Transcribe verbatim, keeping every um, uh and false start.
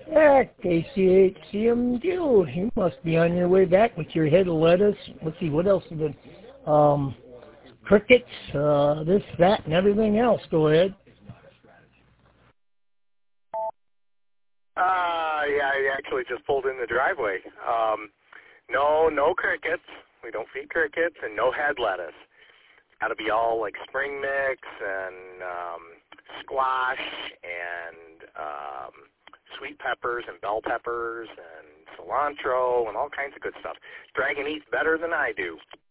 Yeah, K C H C M U. You must be on your way back with your head of lettuce. Let's see, what else is it? Um, crickets, uh, this, that, and everything else. Go ahead. Uh, yeah, I actually just pulled in the driveway. Um, no, no crickets. We don't feed crickets, and no head lettuce. It's got to be all like spring mix and um, squash and um, sweet peppers and bell peppers and cilantro and all kinds of good stuff. Dragon eats better than I do.